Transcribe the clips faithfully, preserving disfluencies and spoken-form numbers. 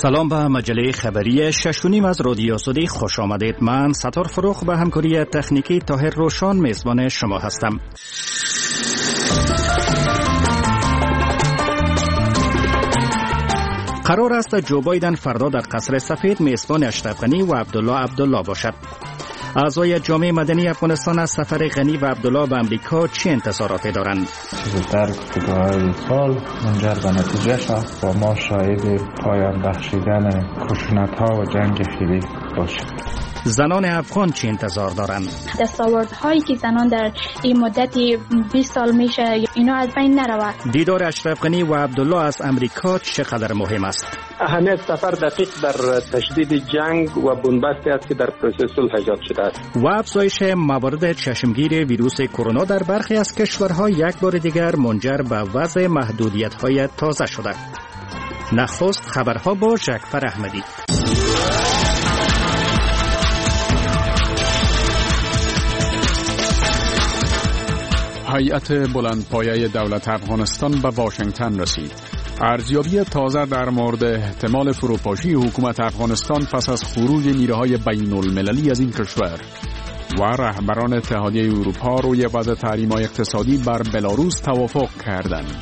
سلام به مجله خبری شش و نیم از رادیو آزادی خوش آمدید. من ستار فروخ به همکاری تکنیکی طاهر روشان میزبان شما هستم. قرار است جو بایدن فردا در قصر سفید میزبان اشرف غنی و عبدالله عبدالله باشد. اعضای جامعه مدنی افغانستان از سفر غنی و عبدالله به امریکا چه انتظاراتی دارند؟ در گفتگوهای سال منجر به نتیجه شد و ما شاهد پایان بخشیدن خشونت‌ها و جنگ خیلی باشیم. زنان افغان چه انتظار دارند؟ دستاوردهایی که زنان در این مدت بیست سال میشه اینا از بین نرود. دیدار اشرف غنی و عبدالله از امریکا چقدر مهم است؟ اهمیت سفر دقیق در تشدید جنگ و بنبستی است که در پروسه صلح ایجاد شده است. و افزایش موارد چشمگیر ویروس کرونا در برخی از کشورها یک بار دیگر منجر به وضع محدودیت‌های تازه شده. نخست خبرها با جعفر احمدی. هیئت بلندپایه دولت افغانستان به واشنگتن رسید. ارزیابی تازه در مورد احتمال فروپاشی حکومت افغانستان پس از خروج نیروهای بین المللی از این کشور و رهبران اتحادیه اروپا روی وضع تحریم‌های اقتصادی بر بلاروس توافق کردند.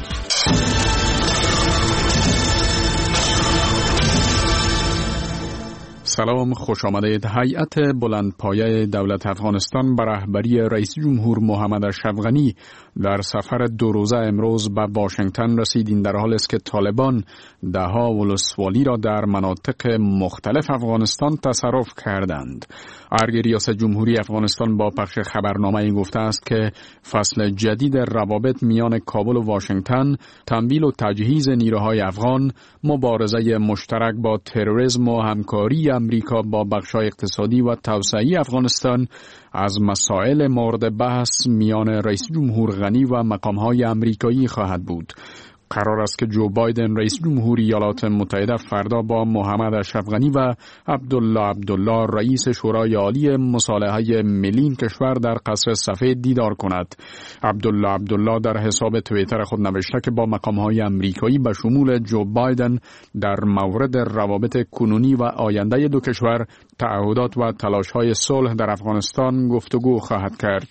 سلام، خوش آمدید. هیئت بلندپایه دولت افغانستان به رهبری رئیس جمهور محمد اشرف غنی در سفر دو روزه امروز به واشنگتن رسید. این در حالی است که طالبان دهها ولسوالی را در مناطق مختلف افغانستان تصرف کردند. ارگ ریاست جمهوری افغانستان با پخش خبرنامه‌ای گفته است که فصل جدید روابط میان کابل و واشنگتن، تمویل و تجهیز نیروهای افغان، مبارزه مشترک با تروریسم و همکاری امریکا با بخش‌های اقتصادی و توسعه افغانستان از مسائل مورد بحث میان رئیس جمهور غنی و مقام‌های امریکایی خواهد بود. قرار است که جو بایدن رئیس جمهوری ایالات متحده فردا با محمد اشرف غنی و عبدالله عبدالله رئیس شورای عالی مصالحه ملی کشور در قصر سفید دیدار کند. عبدالله عبدالله در حساب توییتر خود نوشته که با مقام‌های امریکایی به شمول جو بایدن در مورد روابط کنونی و آینده دو کشور، تعهدات و تلاش‌های صلح در افغانستان گفتگو خواهد کرد.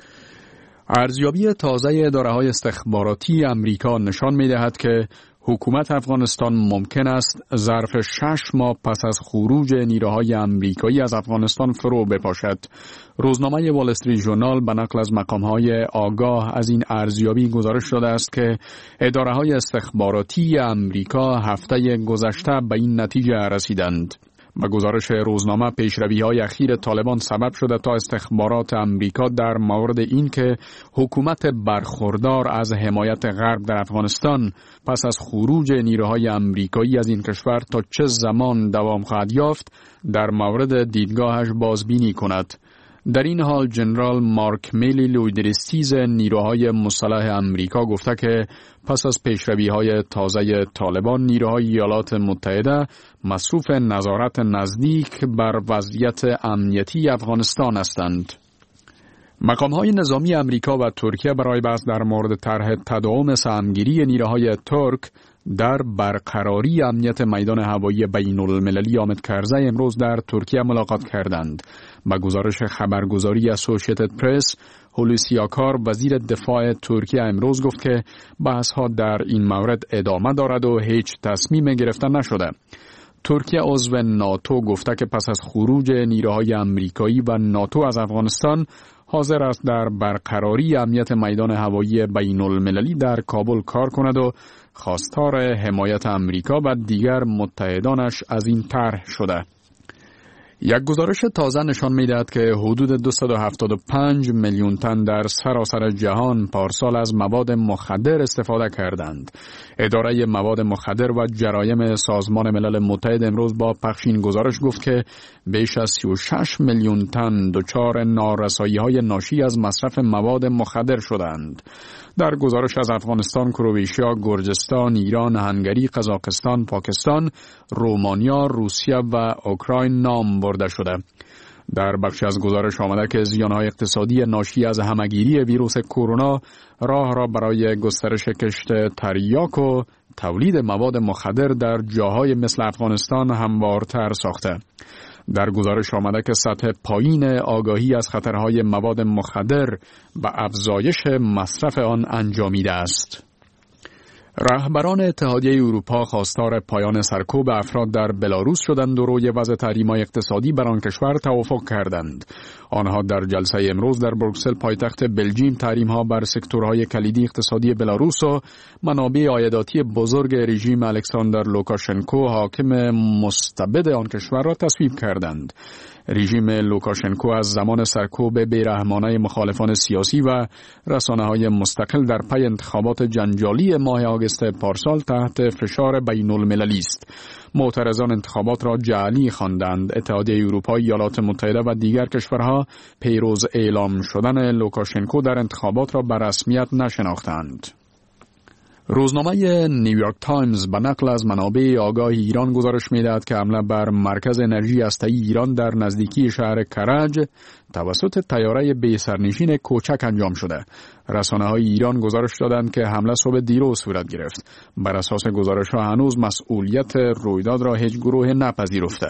ارزیابی تازه اداره‌های استخباراتی امریکا نشان می‌دهد که حکومت افغانستان ممکن است ظرف شش ماه پس از خروج نیروهای امریکایی از افغانستان فرو بپاشد. روزنامه وال استریت ژورنال به نقل از مقام‌های آگاه از این ارزیابی گزارش داده است که اداره‌های استخباراتی امریکا هفته گذشته به این نتیجه رسیدند. با گزارش روزنامه، پیشروی‌های اخیر طالبان سبب شده تا استخبارات امریکا در مورد این که حکومت برخوردار از حمایت غرب در افغانستان پس از خروج نیروهای امریکایی از این کشور تا چه زمان دوام خواهد یافت در مورد دیدگاهش بازبینی کند. در این حال جنرال مارک میلی لویدرستیز نیروهای مسلح امریکا گفته که پس از پیشروی‌های تازه طالبان، نیروهای ایالات متحده مصروف نظارت نزدیک بر وضعیت امنیتی افغانستان هستند. مقام‌های نظامی امریکا و ترکیه برای بحث در مورد طرح تداوم سهمگیری نیروهای ترک در برقراری امنیت میدان هوایی بین المللی آمد کرزی امروز در ترکیه ملاقات کردند. با گزارش خبرگزاری اسوسییتد پرس، هولوسی آکار وزیر دفاع ترکیه امروز گفت که بحث‌ها در این مورد ادامه دارد و هیچ تصمیم گرفته نشده. ترکیه عضو ناتو گفته که پس از خروج نیروهای امریکایی و ناتو از افغانستان حاضر است در برقراری امنیت میدان هوایی بین المللی در کابل کار کند و خواستار حمایت امریکا و دیگر متحدانش از این طرح شده. یک گزارش تازه نشان می‌دهد که حدود دویست و هفتاد و پنج میلیون تن در سراسر جهان پارسال از مواد مخدر استفاده کردند. اداره مواد مخدر و جرایم سازمان ملل متحد امروز با پخش این گزارش گفت که بیش از سی و شش میلیون تن دچار نارسایی‌های ناشی از مصرف مواد مخدر شدند. در گزارش از افغانستان، کرواتیا، گرجستان، ایران، هنگری، قزاقستان، پاکستان، رومانیا، روسیه و اوکراین نام برده شده. در بخشی از گزارش آمده که زیانهای اقتصادی ناشی از همگیری ویروس کرونا راه را برای گسترش کشت تریاک و تولید مواد مخدر در جاهای مثل افغانستان هموارتر ساخته. در گزارش آمده که سطح پایین آگاهی از خطرهای مواد مخدر و افزایش مصرف آن انجامیده است. رهبران اتحادیه اروپا خواستار پایان سرکوب افراد در بلاروس شدند و روی وضع تحریم‌های اقتصادی بر آن کشور توافق کردند. آنها در جلسه امروز در بروکسل پایتخت بلژیم تحریم‌ها بر سکتورهای کلیدی اقتصادی بلاروس و منابع عایداتی بزرگ رژیم الکساندر لوکاشنکو حاکم مستبد آن کشور را تصویب کردند. رژیم لوکاشنکو از زمان سرکوب بیرحمانه مخالفان سیاسی و رسانه‌های مستقل در پی انتخابات جنجالی ماه آگوست پارسال تحت فشار بین المللی است. معترضان انتخابات را جعلی خواندند. اتحادیه اروپا، ایالات متحده و دیگر کشورها پیروز اعلام شدن لوکاشنکو در انتخابات را به رسمیت نشناختند. روزنامه نیویورک تایمز به نقل از منابع آگاه ایران گزارش می‌دهد که حمله بر مرکز انرژی هسته‌ای ایران در نزدیکی شهر کرج توسط طیاره بی سرنشین کوچک انجام شده. رسانه‌های ایران گزارش دادند که حمله صبح دیروز صورت گرفت. بر اساس گزارش‌ها هنوز مسئولیت رویداد را هیچ گروه نپذیرفته.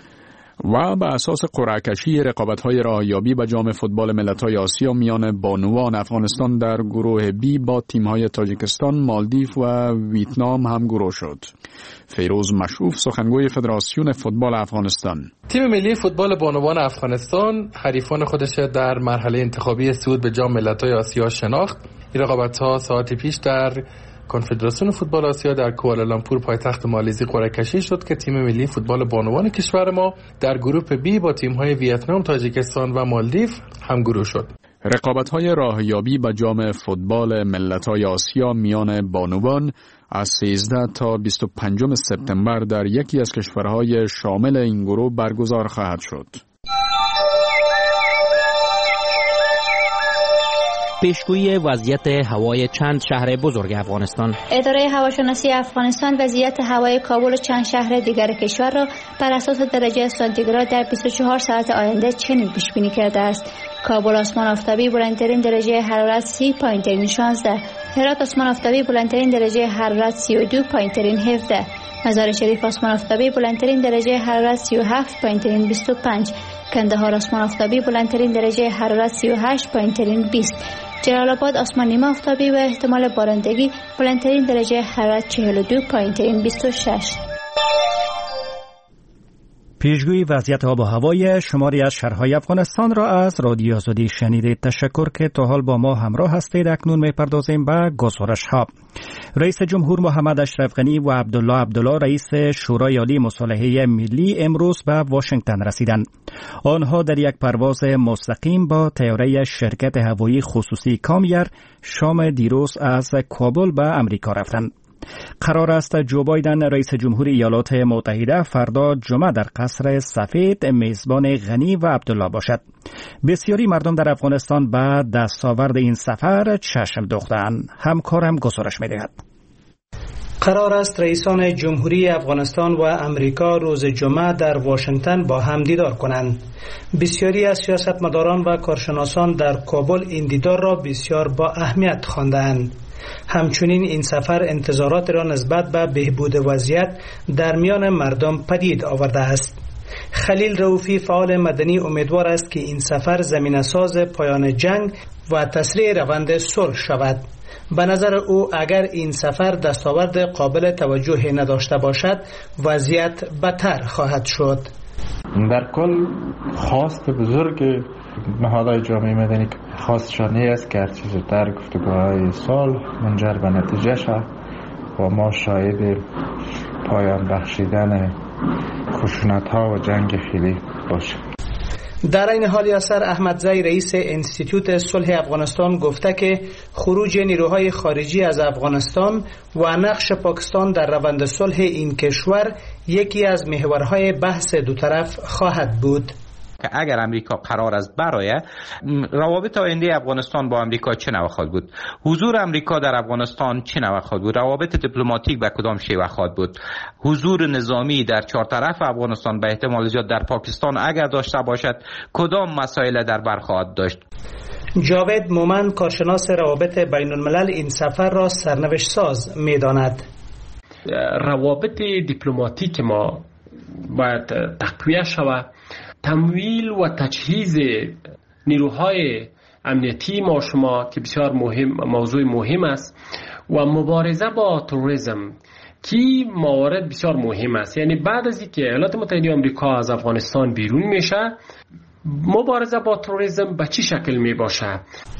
و به اساس قرعه کشی رقابت‌های راهیابی به جام فوتبال ملت‌های آسیا میان بانوان افغانستان در گروه بی با تیم‌های تاجیکستان، مالدیو و ویتنام هم گروه شد. فیروز مشعوف، سخنگوی فدراسیون فوتبال افغانستان: تیم ملی فوتبال بانوان افغانستان حریفان خودش در مرحله انتخابی صعود به جام ملت‌های آسیا شناخت. این رقابت‌ها ساعتی پیش در کنفدراسیون فوتبال آسیا در کوالالامپور پایتخت مالزی قرعه کشی شد که تیم ملی فوتبال بانوان کشور ما در گروه بی با تیم‌های ویتنام، تاجیکستان و مالدیو همگروه شد. رقابت‌های راهیابی به جام فوتبال ملت‌های آسیا میان بانوان از سیزده تا بیست و پنجم سپتامبر در یکی از کشورهای شامل این گروه برگزار خواهد شد. پیشگویی وضعیت هوای چند شهر بزرگ افغانستان. اداره هواشناسی افغانستان وضعیت هوای کابل و چند شهر دیگر کشور را بر اساس درجه سانتیگراد در بیست و چهار ساعت آینده چنین پیش بینی کرده است: کابل آسمان آفتابی بلندترین درجه حرارت سی پایین‌ترین شانزده، هرات آسمان آفتابی بلندترین درجه حرارت سی و دو پایین‌ترین هفده، مزار شریف آسمان آفتابی بلندترین درجه حرارت سی و هفت پایین‌ترین بیست و پنج، کندهار آسمان آفتابی بلندترین درجه حرارت سی و هشت پایین‌ترین بیست، جلال آباد آسمان نیمه آفتابی و احتمال بارندگی بلندترین درجه حرارت چهل و دو پایین‌ترین بیست و شش. پیشگویی وضعیت آب و هوای شماری از شهرهای افغانستان را از رادیو آزادی شنیدید. تشکر که تا حال با ما همراه هستید. اکنون می‌پردازیم به گزارش‌ها. رئیس جمهور محمد اشرف غنی و عبدالله عبدالله رئیس شورای عالی مصالحه ملی امروز به واشنگتن رسیدند. آنها در یک پرواز مستقیم با طیاره شرکت هوایی خصوصی کامیر شام دیروز از کابل به امریکا رفتند. قرار است جو بایدن رئیس جمهور ایالات متحده فردا جمعه در قصر سفید میزبان غنی و عبدالله باشد. بسیاری مردم در افغانستان به دستاورد این سفر چشم دوختند. همکارم گزارش می‌دهد. قرار است رئیسان جمهوری افغانستان و امریکا روز جمعه در واشنگتن با هم دیدار کنند. بسیاری از سیاستمداران و کارشناسان در کابل این دیدار را بسیار با اهمیت خواندند. همچنین این سفر انتظارات را نسبت به بهبود وضعیت در میان مردم پدید آورده است. خلیل رؤوفی فعال مدنی امیدوار است که این سفر زمینه‌ساز پایان جنگ و تسریع روند صلح شود. به نظر او اگر این سفر دستاورد قابل توجهی نداشته باشد وضعیت بدتر خواهد شد. در کل خواست بزرگ نهادهای جامعه مدنی خواستشان است که هرچی زودتر گفتگوهای صلح منجر به نتیجه شود و ما شاهد پایان بخشیدن خشونت‌ها و جنگ خیلی باشیم. در این حال یاسر احمدزی رئیس انستیتوت صلح افغانستان گفته که خروج نیروهای خارجی از افغانستان و نقش پاکستان در روند صلح این کشور یکی از محورهای بحث دو طرف خواهد بود. که اگر امریکا قرار است برآید، روابط آینده افغانستان با امریکا چه نوع خواهد بود؟ حضور امریکا در افغانستان چه نوع خواهد بود؟ روابط دیپلماتیک به کدام شیوه خواهد بود؟ حضور نظامی در چهار طرف افغانستان به احتمال زیاد در پاکستان اگر داشته باشد کدام مسائل در بر خواهد داشت؟ جاوید مومن کارشناس روابط بین الملل این سفر را سرنوشت ساز می داند. روابط دیپلماتیک ما باید تقویه شود. تمویل و تجهیز نیروهای امنیتی ما شما که بسیار مهم، موضوع مهم است، و مبارزه با تروریسم که موارد بسیار مهم است. یعنی بعد از اینکه ایالات متحده آمریکا از افغانستان بیرون میشه، مبارزه با تروریسم به چه شکل می باشه؟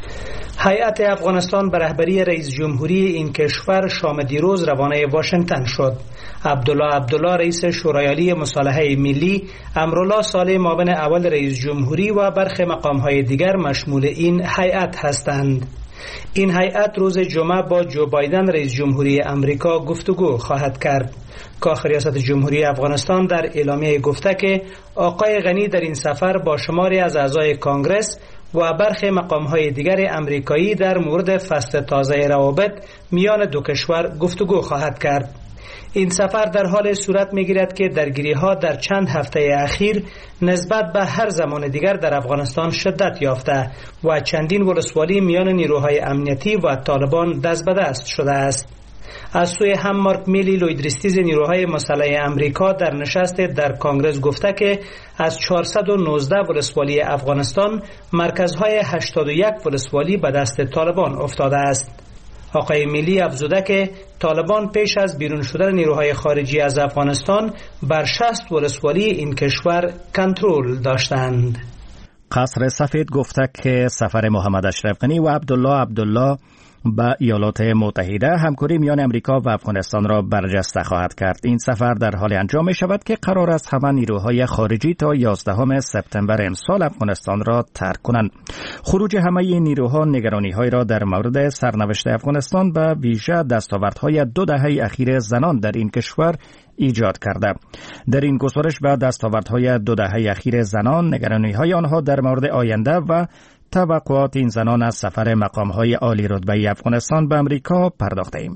هیئت افغانستان به رهبری رئیس جمهوری این کشور شام دیروز روانه واشنگتن شد. عبدالله عبدالله رئیس شورای عالی مصالحه ملی، امرالله صالح معاون اول رئیس جمهوری و برخی مقام‌های دیگر مشمول این هیئت هستند. این هیئت روز جمعه با جو بایدن رئیس جمهوری امریکا گفتگو خواهد کرد. کاخ ریاست جمهوری افغانستان در اعلامیه گفته که آقای غنی در این سفر با شماری از اعضای کانگرس و برخی مقام‌های دیگر امریکایی در مورد فصل تازه روابط میان دو کشور گفتگو خواهد کرد. این سفر در حال صورت می‌گیرد که درگیری‌ها در چند هفته اخیر نسبت به هر زمان دیگر در افغانستان شدت یافته و چندین ولسوالی میان نیروهای امنیتی و طالبان دست به دست شده است. از سوی هم مارک میلی لویدریستیز نیروهای مسلح امریکا در نشست در کانگرس گفته که از چهارصد و نوزده ولسوالی افغانستان مرکزهای هشتاد و یک ولسوالی به دست طالبان افتاده است. آقای میلی افزوده که طالبان پیش از بیرون شدن نیروهای خارجی از افغانستان بر شصت ولسوالی این کشور کنترل داشتند. قصر سفید گفته که سفر محمد اشرف غنی و عبدالله عبدالله به ایالات متحده همکاری میان امریکا و افغانستان را برجسته خواهد کرد. این سفر در حال انجام می شود که قرار است همه نیروهای خارجی تا یازدهم سپتامبر امسال افغانستان را ترک کنند. خروج همه این نیروها نگرانی‌های را در مورد سرنوشت افغانستان به ویژه دستاوردهای دو دهه اخیر زنان در این کشور ایجاد کرده. در این گزارش به دستاوردهای دو دهه اخیر زنان، نگرانی‌های آنها در مورد آینده و توقعات این زنان از سفر مقام‌های عالی رتبه افغانستان به امریکا پرداخته ایم.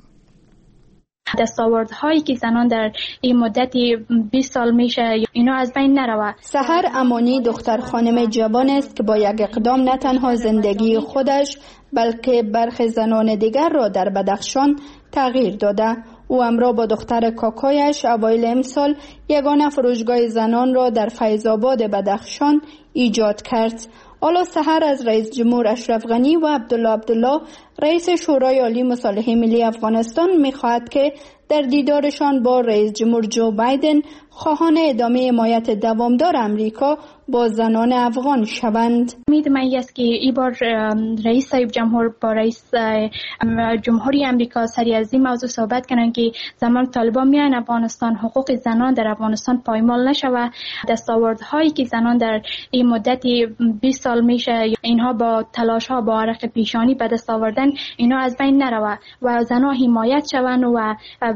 دستاوردهایی که زنان در این مدتی بیست سال میشه اینا از بین نروه. سحر امانی دختر خانم جوان است که با یک اقدام نه تنها زندگی خودش بلکه برخی زنان دیگر را در بدخشان تغییر داده. او همراه با دختر کاکایش اوایل امسال یگانه فروشگاه زنان را در فیض‌آباد بدخشان ایجاد کرد. حالا سحر از رئیس جمهور اشرف غنی و عبدالله عبدالله رئیس شورای عالی مصالحه ملی افغانستان می‌خواهد که در دیدارشان با رئیس جمهور جو بایدن خواهان ادامه حمایت دوامدار امریکا با زنان افغان شوند. امید من است که این بار رئیس صاحب جمهور با رئیس جمهوری امریکا سری از این موضوع صحبت کنند که زمان طالبان میان افغانستان حقوق زنان در افغانستان پایمال نشود. دستاوردهایی که زنان در این مدتی بیست سال میشه اینها با تلاش ها با عرق پیشانی به دست آوردن اینا از بین نرود و زنان حمایت شوند و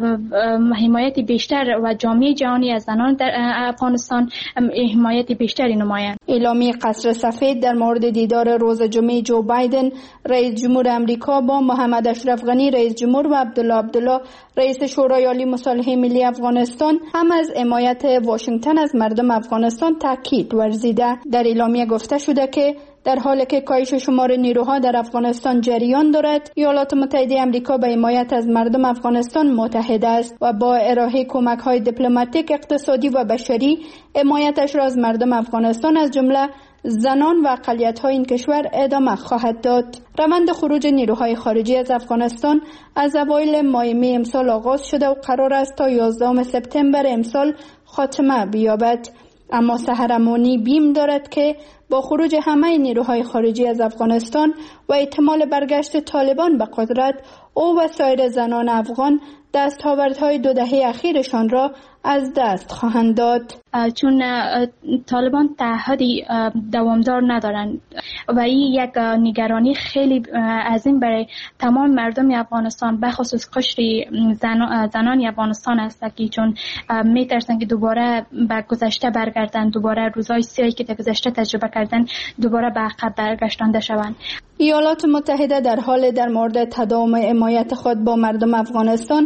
حمایت بیشتر و جامعه جهانی از زنان در افغانستان حمایت بیشتری نمایند. اعلامیه قصر سفید در مورد دیدار روز جمعه جو بایدن رئیس جمهور امریکا با محمد اشرف غنی رئیس جمهور و عبدالله عبدالله رئیس شورای عالی مصالحه ملی افغانستان هم از حمایت واشنگتن از مردم افغانستان تاکید ورزیده. در اعلامیه گفته شده که در حالی که کاهش شمار نیروها در افغانستان جریان دارد، ایالات متحده آمریکا به حمایت از مردم افغانستان متحد است و با ارائه کمک‌های دیپلماتیک، اقتصادی و بشری حمایتش را از مردم افغانستان از جمله زنان و اقلیت‌های این کشور ادامه خواهد داد. روند خروج نیروهای خارجی از افغانستان از اوایل ماه می امسال آغاز شده و قرار است تا یازدهم سپتامبر امسال خاتمه بیابد. اما سحر امانی بیم دارد که با خروج همه نیروهای خارجی از افغانستان و احتمال برگشت طالبان به قدرت، او و سایر زنان افغان دستاوردهای دو دهه اخیرشان را از دست خواهند داد. چون طالبان تعهدی دوامدار ندارند و این یک نگرانی خیلی عظیم برای تمام مردم افغانستان، به خصوص قشر زنان افغانستان است که چون میترسن که دوباره به گذشته برگردن، دوباره روزهای سیاهی که در گذشته تجربه کردن دوباره به عقب برگشتانده شوند. ایالات متحده در حال در مورد تداوم حمایت خود با مردم افغانستان به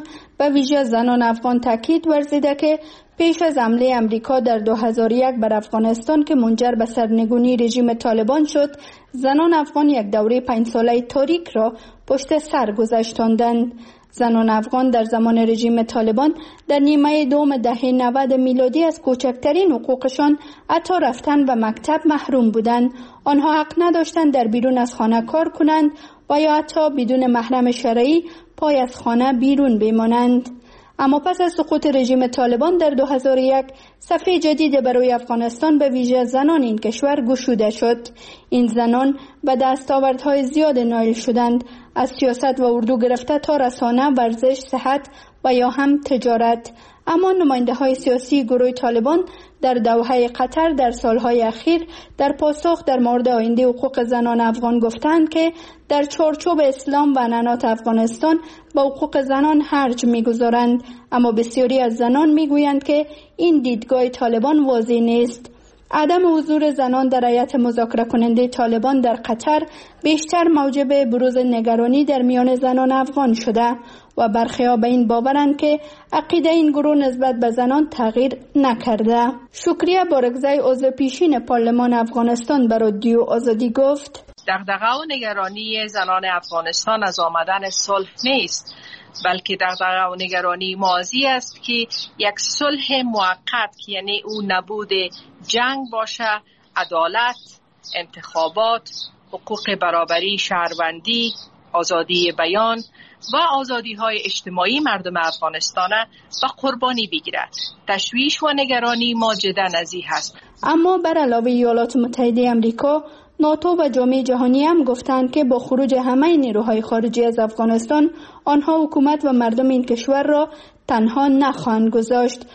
و ویژه زنان افغان تاکید ورزیده که پیش از حمله امریکا در دو هزار و یک بر افغانستان که منجر به سرنگونی رژیم طالبان شد، زنان افغان یک دوره پنج ساله تاریک را پشت سر گذاشتند. زنان افغان در زمان رژیم طالبان در نیمه دوم دهه نود میلادی از کوچکترین حقوقشان حتی رفتن به مکتب محروم بودند. آنها حق نداشتند در بیرون از خانه کار کنند و یا حتی بدون محرم شرعی پای از خانه بیرون بمانند. اما پس از سقوط رژیم طالبان در دو هزار و یک صفحه جدید برای افغانستان به ویژه زنان این کشور گشوده شد. این زنان به دستاوردهای زیاد نائل شدند، از سیاست و اردو گرفته تا رسانه، ورزش، صحت و یا هم تجارت. اما نماینده های سیاسی گروه طالبان در دوحه قطر در سالهای اخیر در پاسخ در مورد آینده حقوق زنان افغان گفتند که در چارچوب اسلام و عنعنات افغانستان با حقوق زنان حرج می‌گذارند، اما بسیاری از زنان می‌گویند که این دیدگاه طالبان واضح نیست. عدم حضور زنان در هیئت مذاکره کننده طالبان در قطر بیشتر موجب بروز نگرانی در میان زنان افغان شده و برخی‌ها به این باورند که عقیده این گروه نسبت به زنان تغییر نکرده. شکریه بارگزای عضو پیشین پارلمان افغانستان به رادیو آزادی گفت: دغدغه و نگرانی زنان افغانستان از آمدن صلح نیست، بلکه دغدغه و نگرانی ماضی است که یک صلح موقت، یعنی او نبود جنگ باشه، عدالت، انتخابات، حقوق برابری شهروندی، آزادی بیان و آزادی های اجتماعی مردم افغانستان و قربانی بگیرد. تشویش و نگرانی ما جدا نزدیک است. اما بر علاوه ایالات متحده آمریکا، ناتو و جامعه جهانی هم گفتند که با خروج همه نیروهای خارجی از افغانستان، آنها حکومت و مردم این کشور را تنها نخواهند گذاشت.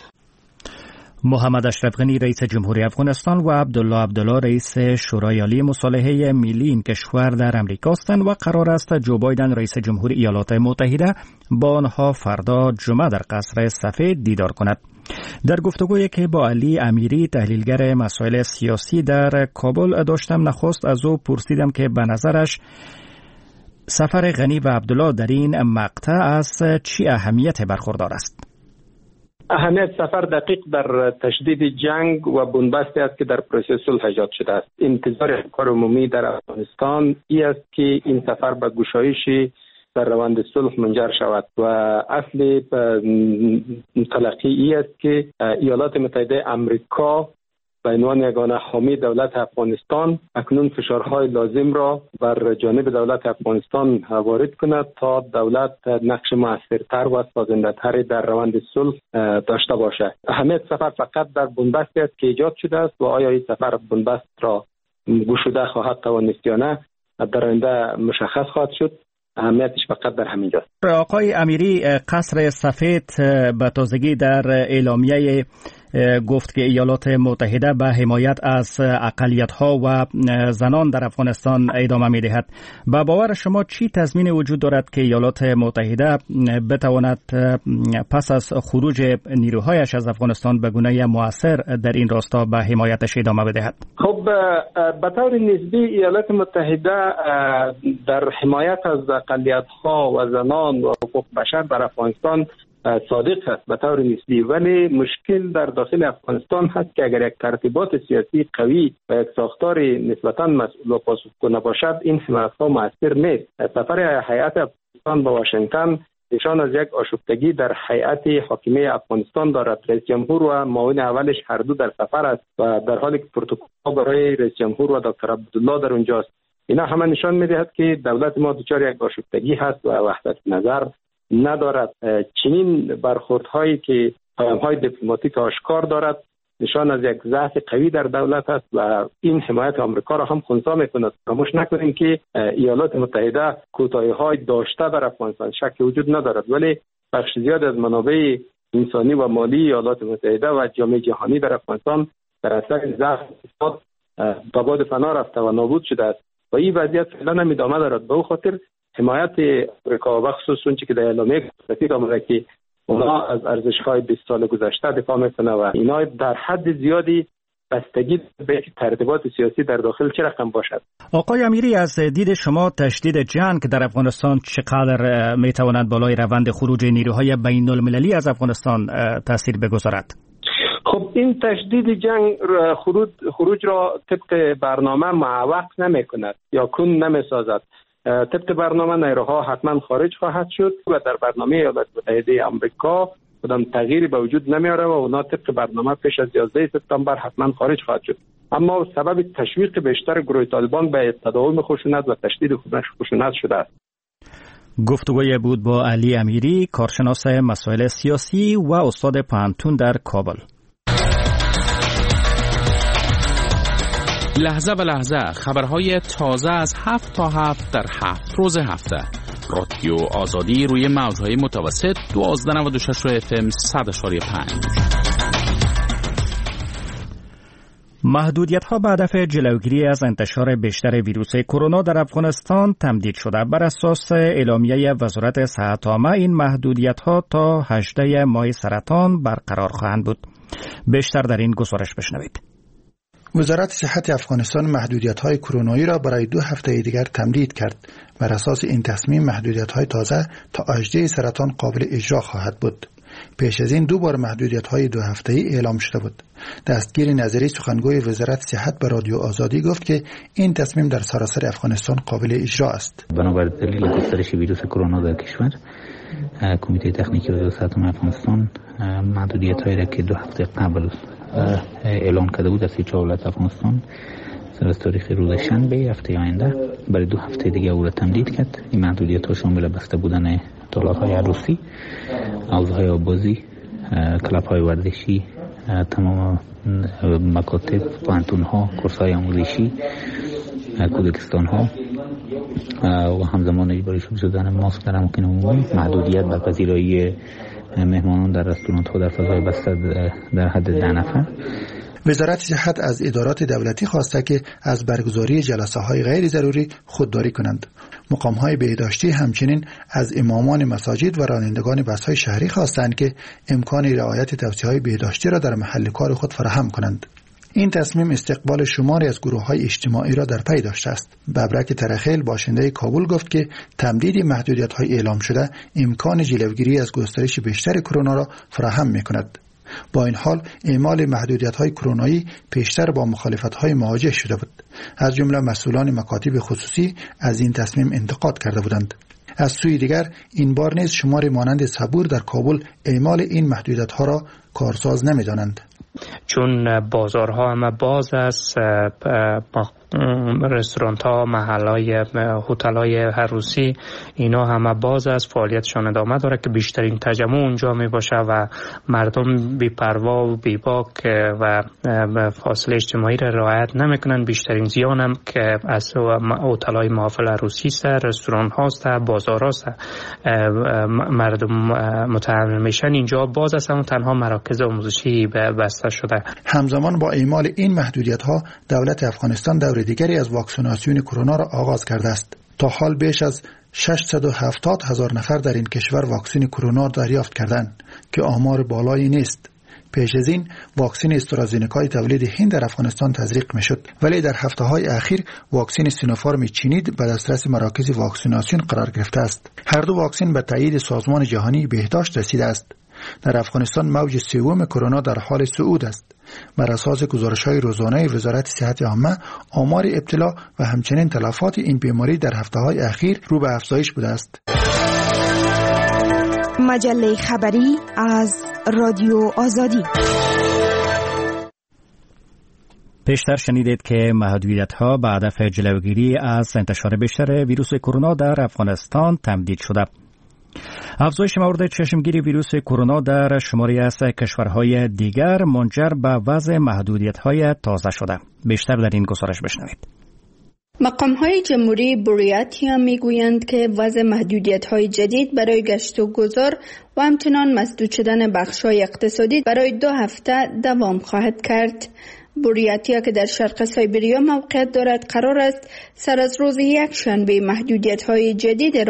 محمد اشرف غنی رئیس جمهوری افغانستان و عبدالله عبدالله رئیس شورای عالی مصالحه ملی این کشور در امریکا هستند و قرار است جو بایدن رئیس جمهوری ایالات متحده با آنها فردا جمعه در قصر سفید دیدار کند. در گفتگویی که با علی امیری تحلیلگر مسائل سیاسی در کابل داشتم، نخست از او پرسیدم که به نظرش سفر غنی و عبدالله در این مقطع از چی اهمیت برخوردار است؟ اهمیت سفر دقیق در تشدید جنگ و بنبستی است که در پروسه صلح ایجاد شده است. انتظار افکار عمومی در افغانستان این است که این سفر به گشایش در روند صلح منجر شود و اصل تلقی ای است که ایالات متحده آمریکا به عنوان یگانه حامی دولت افغانستان اکنون فشارهای لازم را بر جانب دولت افغانستان وارد کند تا دولت نقش موثرتر و سازنده‌تر در روند صلح داشته باشد. اهمیت سفر فقط در بنبستی است که ایجاد شده است و آیا این سفر بنبست را گشوده خواهد توانست یا نه در آینده مشخص خواهد شد. اهمیتش فقط در همین جاست. آقای امیری، قصر سفید به تازگی در اعلامیه گفت که ایالات متحده به حمایت از اقلیت‌ها و زنان در افغانستان ادامه می‌دهد. با باور شما چی تضمین وجود دارد که ایالات متحده بتواند پس از خروج نیروهایش از افغانستان به گونه مؤثر در این راستا به حمایتش ادامه بدهد؟ خب به طور نسبی ایالات متحده در حمایت از اقلیت‌ها و زنان و حقوق بشر در افغانستان صادق است به طور نسبی، ولی مشکل در داخل افغانستان هست که اگر یک ترتیبات سیاسی قوی و یک ساختار نسبتاً مسئول و پاسخگو نباشد این حمایت‌ها مؤثر نیست. سفر هیئت افغانستان به واشنگتن نشان از یک آشفتگی در هیئت حاکمه افغانستان دارد. رئیس جمهور و معاون اولش هر دو در سفر است و در حالی که پروتکل برای رئیس جمهور و دکتر عبدالله در اونجاست. اینا همه نشان می‌دهد که دولت ما دچار یک آشفتگی هست و وحدت نظر ندارد. چنین برخوردهایی که پیام‌های دیپلماتیک آشکار دارد نشان از یک ضعف قوی در دولت است و این حمایت آمریکا را هم خنثی می‌کند. فراموش نکنیم که ایالات متحده کوتاهی‌های داشته در افغانستان، شک وجود ندارد، ولی بخش زیاد از منابع انسانی و مالی ایالات متحده و جامعه جهانی در افغانستان در اثر ضعف اقتصاد به باد فنا رفته و نابود شده است و این وضعیت فعلا هم ادامه دارد. به خاطر حمایت آمریکا و خصوص اون که در اعلامیه گفته آمده که اونا از ارزش‌های بیست سال گذشته دفاع میکنه و اینا در حد زیادی بستگی به ترتیبات سیاسی در داخل چه رقم باشد. آقای امیری، از دید شما تشدید جنگ در افغانستان چقدر میتواند بالای روند خروج نیروهای بین المللی از افغانستان تاثیر بگذارد؟ خب این تشدید جنگ خروج خروج را طبق برنامه معوق نمی کند یا کن نمی سازد. طبق برنامه نیروها حتما خارج خواهد شد و در برنامه ایالات متحده آمریکا کدام تغییری به وجود نمیاره و اونا طبق برنامه پیش از یازده سپتامبر حتما خارج خواهد شد. اما سبب تشویق بیشتر گروه طالبان به تداوم خشونت و تشدید خشونت شده است. گفتگوی بود با علی امیری، کارشناس مسائل سیاسی و استاد پانتون در کابل. لحظه به لحظه خبرهای تازه از هفت تا هفت در هفت روز هفته. رادیو آزادی روی موجهای متوسط دوازده نود و شش اف ام صد اشاری پنج. محدودیت‌ها به هدف جلوگیری از انتشار بیشتر ویروس کرونا در افغانستان تمدید شده. بر اساس اعلامیه وزارت صحت عامه این محدودیت‌ها تا هجدهم ماه سرطان برقرار خواهند بود. بیشتر در این گزارش بشنوید. وزارت صحت افغانستان محدودیت‌های کرونایی را برای دو هفته دیگر تمدید کرد. بر اساس این تصمیم محدودیت‌های تازه تا هجدهم سرطان قابل اجرا خواهد بود. پیش از این دو بار محدودیت‌های دو هفته‌ای اعلام شده بود. دستگیر نظری سخنگوی وزارت صحت به رادیو آزادی گفت که این تصمیم در سراسر افغانستان قابل اجرا است. بنابر دلیل گسترش ویروس کرونا در کشور، کمیته تکنیکی وزارت صحت افغانستان محدودیت‌هایی را که دو هفته قبل اعلام کرده بود از سی چهار ولایت افغانستان سر از تاریخ روز شنبه هفته آینده برای دو هفته دیگه او را تمدید کرد. این محدودیت‌ها شامل بسته بودن تالارهای عروسی، حوزه‌های آبازی، کلب‌های ورزشی، تمام مکاتب، پانتون‌ها، کورس‌های آموزشی، کودکستان‌ها و همزمان اجباری شدن ماسک در اماکن عمومی، محدودیت بر پذیرایی مهمانان در رستوران‌ها در فضای بسته در حد ده نفر. وزارت صحت از ادارات دولتی خواسته که از برگزاری جلسه‌های غیر ضروری خودداری کنند. مقام‌های بهداشتی همچنین از امامان مساجد و رانندگان بس‌های شهری خواستند که امکان رعایت توصیه‌های بهداشتی را در محل کار خود فراهم کنند. این تصمیم استقبال شماری از گروه‌های اجتماعی را در پی داشته است. ببرک ترخیل باشنده کابل گفت که تمدید محدودیت‌های اعلام شده امکان جلوگیری از گسترش بیشتر کرونا را فراهم می‌کند. با این حال اعمال محدودیت‌های کرونایی پیشتر با مخالفت‌های مواجه شده بود. از جمله مسئولان مکاتب خصوصی از این تصمیم انتقاد کرده بودند. از سوی دیگر این بار نیز شمار مانند صبور در کابل اعمال این محدودیت‌ها را کارساز نمی‌دانند. چون بازارها همه باز است، رستورانت ها، محل های هتل های عروسی اینا همه باز است، فعالیتشان ادامه داره که بیشترین تجمع اونجا می باشه و مردم بی پروا و بی باک و فاصله اجتماعی را رعایت نمیکنن. بیشترین زیان هم که از هتل های محافل عروسی است، رستوران هاست، بازار هاست، مردم متحمل میشن. اینجا باز است، اما تنها مراکز آموزشی بسته شده. همزمان با اعمال این محدودیت ها دولت افغانستان دور دیگری از واکسیناسیون کرونا را آغاز کرده است. تا حال بیش از ششصد و هفتاد هزار نفر در این کشور واکسن کرونا دریافت کردند که آمار بالایی نیست. پیش از این واکسن استرازینکای تولید هند در افغانستان تزریق میشد، ولی در هفته های اخیر واکسن سینوفارم چینی به دسترس مراکز واکسیناسیون قرار گرفته است. هر دو واکسن به تایید سازمان جهانی بهداشت رسیده است. در افغانستان موج سوم کرونا در حال صعود است. بر اساس گزارش‌های روزانه وزارت صحت عامه، آمار ابتلا و همچنین تلفات این بیماری در هفته‌های اخیر رو به افزایش بوده است. مجله خبری از رادیو آزادی. پیشتر شنیدید که محدودیت‌ها به هدف جلوگیری از انتشار بیشتر ویروس کرونا در افغانستان تمدید شده. افزایش مورد چشمگیری ویروس کرونا در شماری از کشورهای دیگر منجر به وضع محدودیت‌های تازه شده. بیشتر در این گزارش بشنوید. مقام‌های جمهوری بوریاتیا میگویند که وضع محدودیت‌های جدید برای گشت و گذار و همچنان مسدود شدن بخش‌های اقتصادی برای دو هفته دوام خواهد کرد. بوریاتیا که در شرق سایبریا موقعیت دارد قرار است سر از روز یک شنبه محدودیت‌های جدید را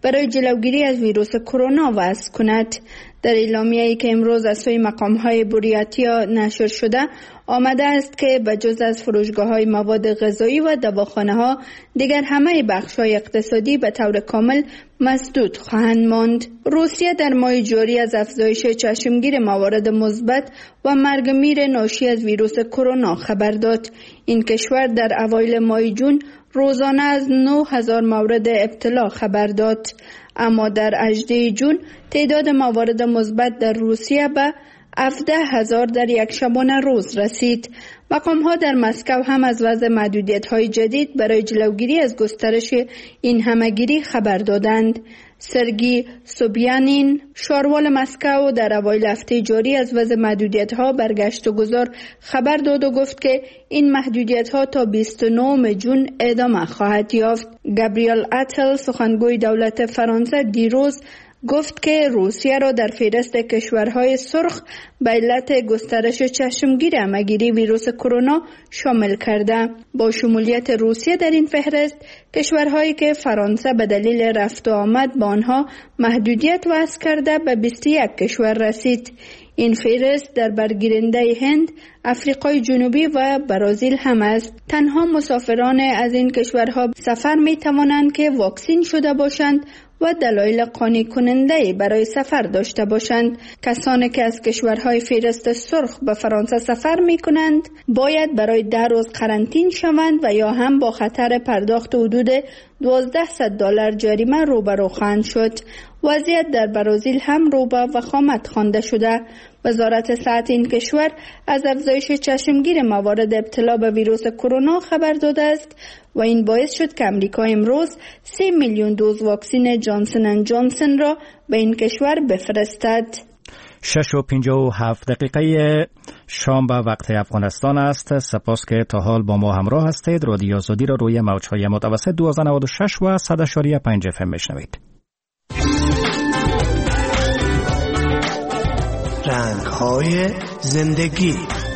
برای جلوگیری از ویروس کرونا وضع کند. در اعلامیه‌ای که امروز از سوی مقام‌های بوریاتیا نشر شده آمده است که بجز از فروشگاه‌های مواد غذایی و دواخانه‌ها دیگر همه بخش‌های اقتصادی به طور کامل مسدود خواهند ماند. روسیه در ماه جاری از افزایش چشمگیر موارد مثبت و مرگ میر ناشی از ویروس کرونا خبر داد. این کشور در اوایل ماه جون روزانه از نه هزار مورد ابتلا خبر داد، اما در هجدهم جون تعداد موارد مثبت در روسیه به هفده هزار در یک شبانه روز رسید. مقام‌ها در مسکو هم از وضع محدودیت‌های جدید برای جلوگیری از گسترش این همه‌گیری خبر دادند. سرگی سوبیانین شاروال مسکو در اوایل هفته جاری از وضع محدودیت‌ها برگشت و گذار خبر داد و گفت که این محدودیت‌ها تا بیست و نهم جون ادامه خواهد یافت. گابریل اتل سخنگوی دولت فرانسه دیروز گفت که روسیه را در فهرست کشورهای سرخ به علت گسترش چشمگیر همه‌گیری ویروس کرونا شامل کرده. با شمولیت روسیه در این فهرست، کشورهایی که فرانسه به دلیل رفت و آمد با آنها محدودیت وضع کرده به بیست و یک کشور رسید. این فهرست در برگیرنده هند، افریقای جنوبی و برزیل هم است. تنها مسافران از این کشورها سفر می توانند که واکسین شده باشند و دلایل قانع کننده برای سفر داشته باشند. کسانی که از کشورهای فهرست سرخ به فرانسه سفر می کنند باید برای ده روز قرنطین شوند و یا هم با خطر پرداخت حدود دوازده دلار جریمه روبرو خواهند شد. وضعیت در برزیل هم رو به وخامت خوانده شده. وزارت صحت این کشور از افزایش چشمگیر موارد ابتلا به ویروس کرونا خبر داده است و این باعث شد که امریکا امروز سه میلیون دوز واکسن جانسن اند جانسن را به این کشور بفرستد. شش و پنجاه و هفت دقیقه شام به وقت افغانستان است. سپاس که تا حال با ما همراه هستید. رادیو آزادی را روی موج‌های متوسط دویست و نود و شش و صد و پنج اف ام میشنوید. رنگ‌های زندگی.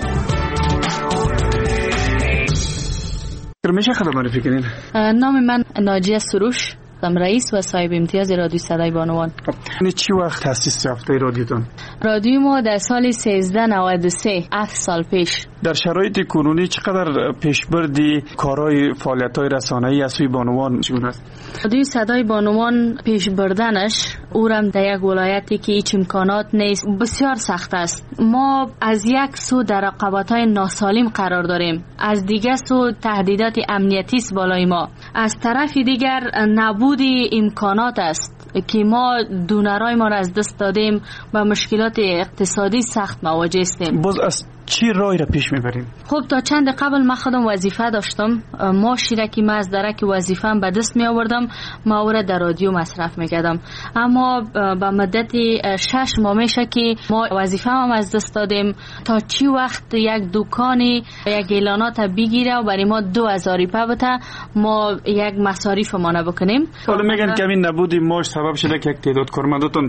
میشه خدا معرفی کنین؟ نام من ناجیه سروش، رئیس و صاحب امتیاز رادیو صدای بانوان. چی وقت تأسیس یافته رادیوتون؟ رادیو ما در سال سیزده نود و سه، هفت سال پیش. در شرایط کنونی چقدر پیشبردی کارهای فعالیت‌های رسانه‌ای از سوی بانوان چگونه است؟ رادیو صدای بانوان پیش بردنش اورم در یک ولایتی که هیچ امکانات نیست بسیار سخت است. ما از یک سو در رقابت‌های ناسالم قرار داریم، از دیگر سو تهدیدات امنیتی است بالای ما، از طرف دیگر نبود امکانات است که ما دونرای ما را از دست دادیم و مشکلات اقتصادی سخت مواجه هستیم. باز از چی راهی را پیش میبریم؟ خب تا چند قبل من خودم وظیفه داشتم، ماشی را که من از درک وظیفه‌ام به دست می آوردم ما در رادیو مصرف میکردم، اما به مدت شش ماه میشه که ما وظیفه‌ام از دست دادیم. تا چی وقت یک دکانی یک اعلانات بگیره و برای ما دو هزار روپیه بده ما یک مصاریف ما بکنیم؟ حالا میگن که این نبودی ماش سبب شده که یک تعداد کارمنداتون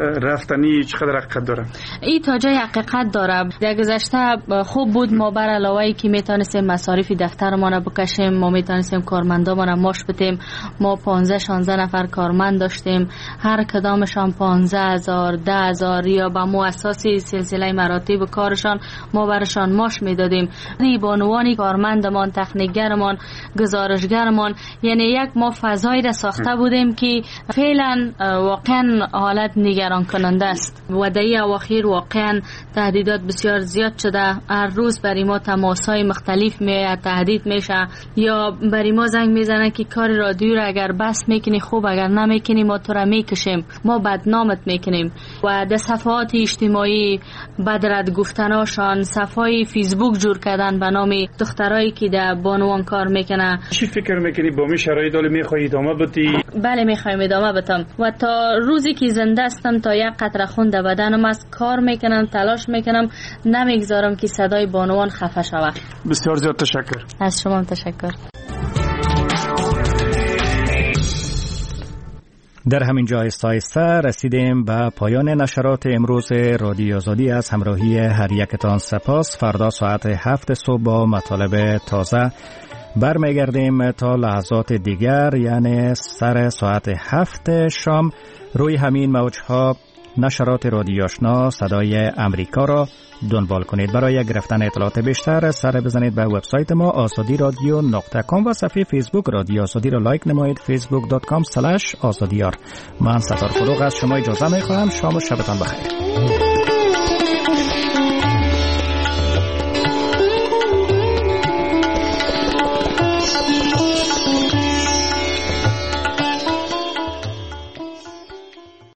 رفتنی چقدر حقیقت داره؟ این تا جای حقیقت داره. در گذشته خوب بود ما بر علاوه که میتونستیم مصارف دفترمان بکشیم، ما میتونستیم کارمندامون ماش بدیم. ما پانزده شانزده نفر کارمند داشتیم، هر کدامشان پانزده هزار ده هزار یا با مؤسساتی سلسله مراتب کارشان ما برشان ماش میدادیم. این بانوانی کارمندمان، تکنیکگرمان، گزارشگرمان، یعنی یک ما فضایی را ساخته بودیم که فعلا واقعا حالت نگران کننده است و در اواخر واقعا تهدیدات بسیار زیاد شده. هر روز برای ما تماس‌های مختلف میاد، تهدید میشه یا برای ما زنگ میزنن که کار رادیو را اگر بس میکنی خوب، اگر نمیکنی ما تو را میکشیم، ما بدنامت میکنیم. و در صفحات اجتماعی بدرد گفتناشان، صفحه فیسبوک جور کردن به نام دخترایی که در بانوان کار میکنه. چی فکر میکنی با می شرایط دالی میخوای ادامه بدی؟ بله میخوایم ادامه بدم و تا روزی که زنده هستم تا یک قطره خون در بدنم است کار میکنم، تلاش میکنم، نمیگذارم که صدای بانوان خفه شود. بسیار زیاد تشکر. از شما تشکر. در همین جا آهسته آهسته رسیدیم به پایان نشرات امروز رادیو آزادی. از همراهی هر یکتان سپاس. فردا ساعت هفت صبح با مطالب تازه برمیگردیم تا لحظات دیگر، یعنی سر ساعت هفت شام روی همین موجها نشرات رادیو آشنا صدای امریکا را دنبال کنید. برای گرفتن اطلاعات بیشتر سر بزنید به وبسایت ما آزادی رادیو نقطه کام و صفحه فیسبوک رادیو آزادی را لایک نمایید، فیسبوک دات کام اسلش آزادیار. من ستار فروغ از شما اجازه می خواهم. شام و شبتان بخیر.